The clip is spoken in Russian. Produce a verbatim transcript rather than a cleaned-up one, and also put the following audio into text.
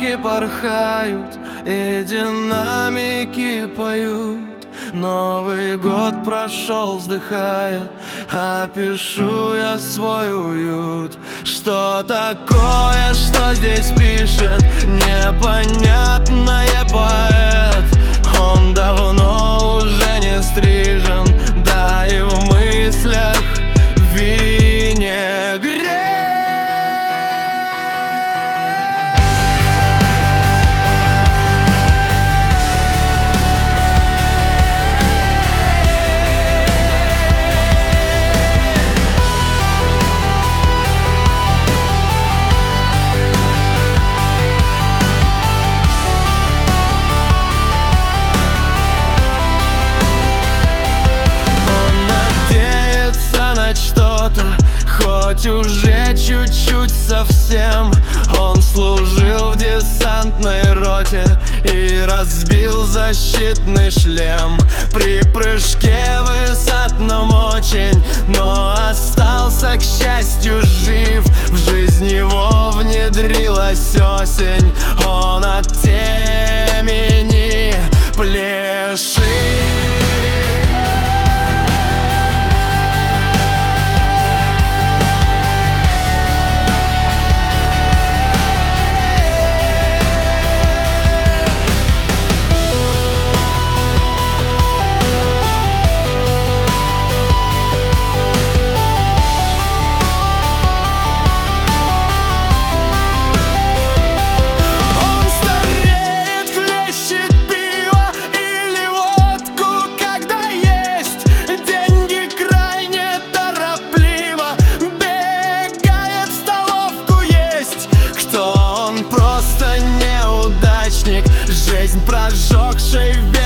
Птички порхают и динамики поют. Новый год прошел, вздыхая, опишу я свой уют. Что такое, что здесь пишет непонятное поэт? Он давно уже не стрижен, да и в мыслях винегрет. Хоть уже чуть-чуть совсем. Он служил в десантной роте и разбил защитный шлем при прыжке высотном очень, но остался, к счастью, жив. В жизнь его внедрилась осень. Он от темени пляшет. Жизнь, прожегшей вверх